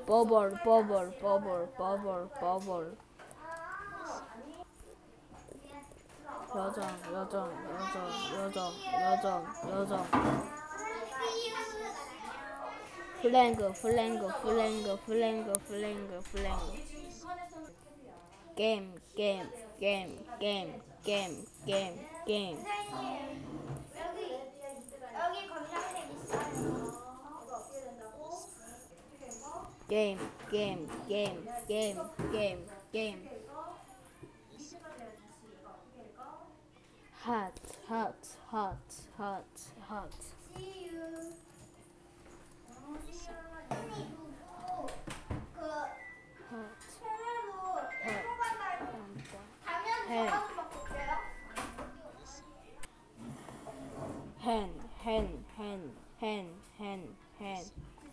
버블 버블 버블 버블 버블 여정 여정 여정 여정 여정 여정 플랭크 플랭크 플랭크 플랭크 플랭크 플랭크 게임 게임 게임 게임 게임 게임 게임 여기 검정색 있어요. 이거 어떻게 된다고? 게임 게임 게임 게임 게임 게임 핫 핫 핫 핫 핫 See you.